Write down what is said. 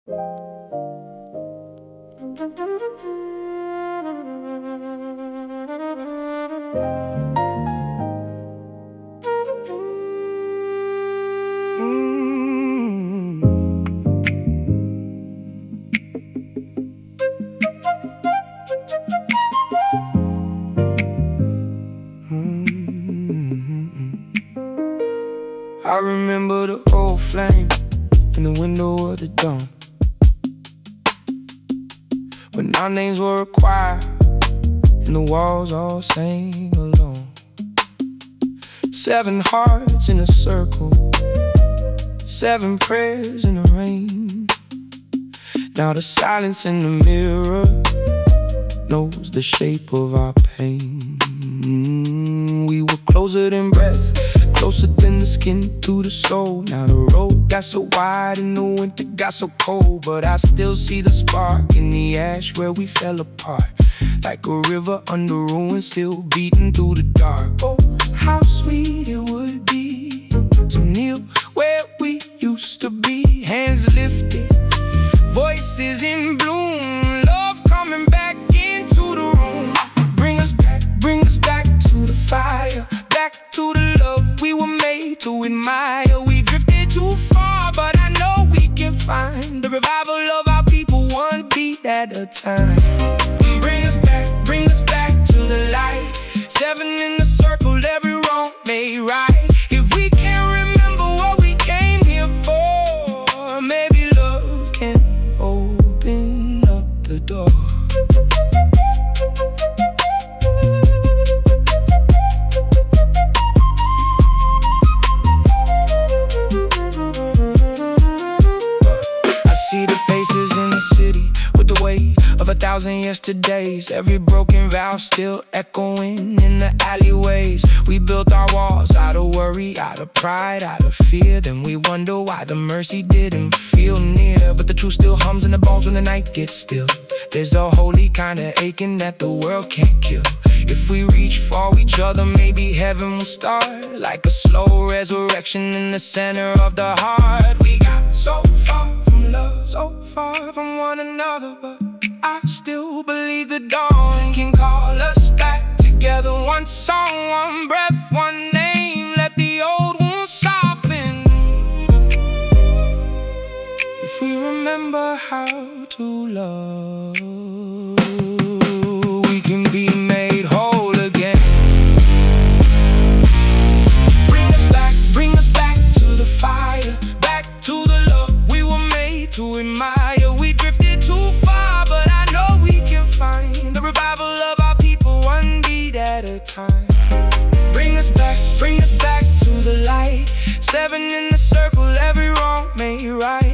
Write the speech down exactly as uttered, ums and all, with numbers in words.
I remember the old flame in the window of the dawn, when our names were a choir and the walls all sang along. Seven hearts in a circle, seven prayers in the rain. Now the silence in the mirror knows the shape of our pain. We were closer than breath, closer than the skin to the soul. Now the road got so wide and the winter got so cold, but I still see the spark in the ash where we fell apart, like a river under ruins still beating through the dark. Oh, how sweet it would be to kneel where we used to be, hands lifted, voices in bloom, love coming back into the room. Bring us back, bring us back to the fire, back to the love we were made to admire. We drifted too far, but I know we can find the revival of our people, one beat at a time. Bring us back, bring us back to the light, seven in the circle, every wrong made right. If we can't remember what we came here for, maybe love can open up the door. See the faces in the city with the weight of a thousand yesterdays, every broken vow still echoing in the alleyways. We built our walls out of worry, out of pride, out of fear. Then we wonder why the mercy didn't feel near. But the truth still hums in the bones when the night gets still. There's a holy kind of aching that the world can't kill. If we reach for each other, maybe heaven will start, like a slow resurrection in the center of the heart. We got so far from love, so far from one another, but I still believe the dawn can call us back together. One song, one breath, one name, let the old wounds soften. If we remember how to love, we can be made whole again. Bring us back, bring us back to the fire, back to the love we were made to admire. We drifted too far, but I know we can find the revival of our people, one beat at a time. Bring us back, bring us back to the light, seven in the circle, every wrong made right.